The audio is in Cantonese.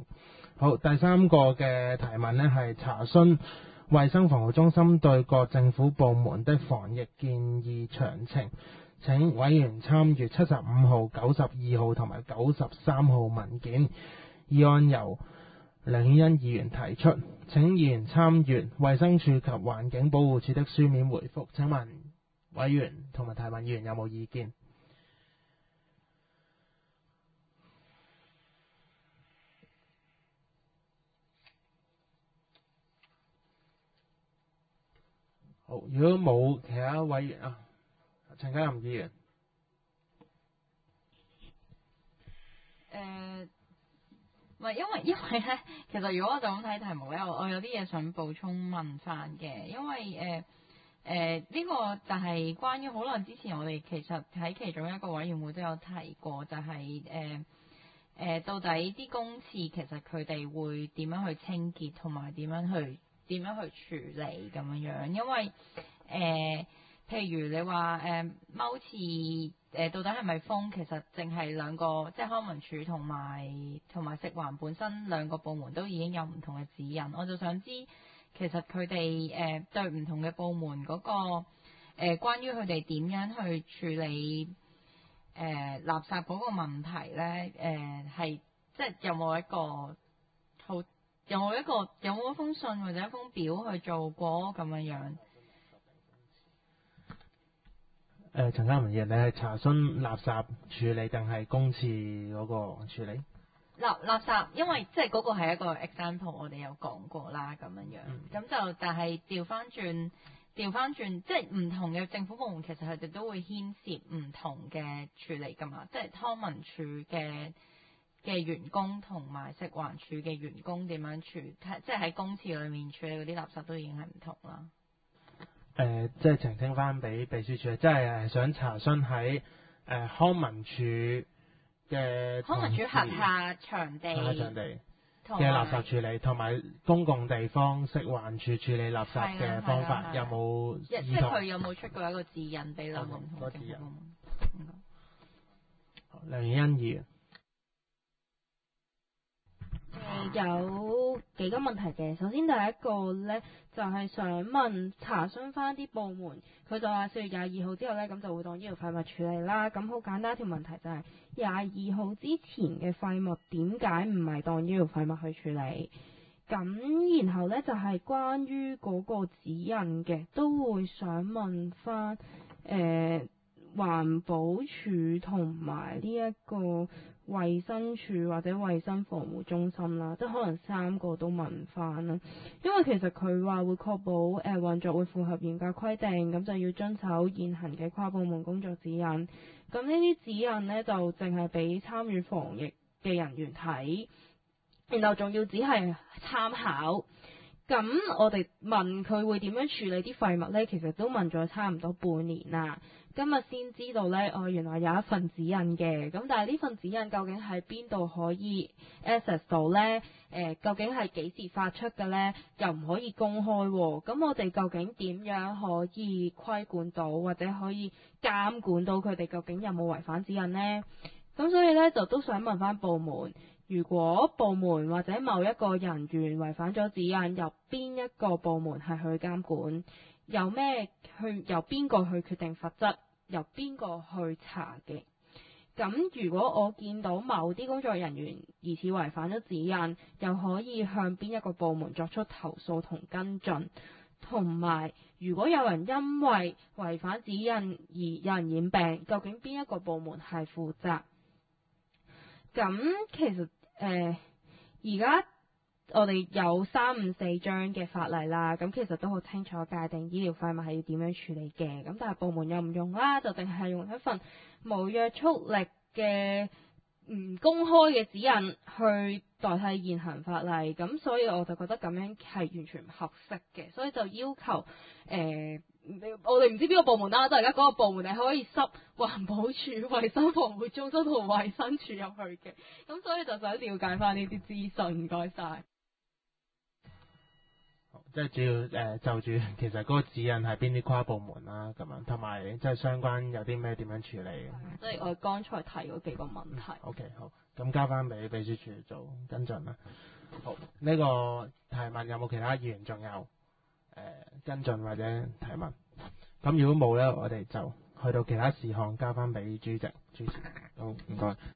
好，第三個嘅提問呢係查詢衛生防護中心對各政府部門的防疫建議詳情，請委員參閱75號、92號同埋93號文件。議案由梁顯恩議員提出，請議員參閱衛生署及環境保護署的書面回覆。請問委員同埋提問議員有冇意見？好，如果冇其他委員啊，陳家林議員。 唔係因為咧，其實如果我就咁睇題目咧，我有啲嘢想補充問翻嘅，因為呢個就係關於好耐之前我哋其實喺其中一個委員會都有提過，就係到底啲公廁其實佢哋會點樣去清潔同埋點樣去處理咁樣，因為譬如你話踎廁到底係咪封？其實淨係兩個，即係康文署同埋食環本身兩個部門都已經有唔同嘅指引。我就想知其實佢哋對唔同嘅部門嗰個關於佢哋點樣去處理垃圾嗰個問題咧，係即係有冇一封信或者一封表去做過咁樣？ 陳家文議員，你係查詢垃圾處理定係公廁嗰個處理？ 垃圾，因為即係嗰個係一個 example，我哋有講過啦，咁樣。咁就但係調翻轉，即係唔同嘅政府部門其實佢哋都會牽涉唔同嘅處理噶嘛，即係康文署嘅員工同埋食環署嘅員工點樣處，即係喺公廁裏面處理嗰啲垃圾都已經係唔同啦。 即係澄清翻俾秘書處，即係想查詢喺康文署嘅康文署轄下場地嘅垃圾處理，同埋公共地方食環署處理垃圾嘅方法有冇？即係佢有冇出過一個指引俾兩個唔同嘅政府部門？ 梁顯恩議員。 有幾個問題嘅。首先第一個呢，就係想查詢翻啲部門，佢就話4月22號之後呢，咁就會當醫療廢物處理啦。咁好簡單一條問題就係22號之前嘅廢物點解唔係當醫療廢物去處理？咁然後呢，就係關於嗰個指引嘅，都會想問翻環保署同埋呢一個衛生署或者衛生防護中心啦，即係可能3個都問翻啦。因為其實佢話會確保運作會符合嚴格規定，咁就要遵守現行嘅跨部門工作指引。咁呢啲指引呢，就淨係俾參與防疫嘅人員睇，然後仲要只係參考。咁我哋問佢會點樣處理啲廢物呢？其實都問咗差唔多半年啦。今日先知道呢，原來有一份指引嘅。咁但係呢份指引究竟喺邊度可以 access 到呢？究竟係幾時發出嘅呢？又唔可以公開喎。咁我哋究竟點樣可以規管到，或者可以監管到佢哋究竟有冇違反指引呢？咁所以呢，就都想問翻部門。如果部門或者某一個人員違反咗指引，由邊一個部門係去監管？由邊個去決定罰則？由邊個去查嘅？咁如果我見到某啲工作人員疑似違反咗指引，又可以向邊一個部門作出投訴同跟進？同埋，如果有人因為違反指引而有人染病，究竟邊一個部門係負責？咁其實而家我哋有354章嘅法例啦，咁其實都好清楚界定醫療廢物係要點樣處理嘅。咁但係部門又唔用啦，就淨係用一份無約束力嘅唔公開嘅指引去代替現行法例。咁所以我就覺得咁樣係完全唔合適嘅，所以就要求我哋唔知邊個部門啦，即係而家嗰個部門你可以塞環保署、衛生防護中心同衛生署入去嘅。咁所以就想了解翻呢啲資訊，唔該晒。 即係主要就住其實嗰個指引係邊啲跨部門啦，咁樣同埋即係相關有啲咩點樣處理。 即係我哋剛才提嗰幾個問題。 OK 好，咁交翻俾秘書處做跟進啦。好，呢個提問有冇其他議員仲有跟進或者提問？咁如果冇咧，我哋就去到其他事項交翻俾主席主持。 好，唔該。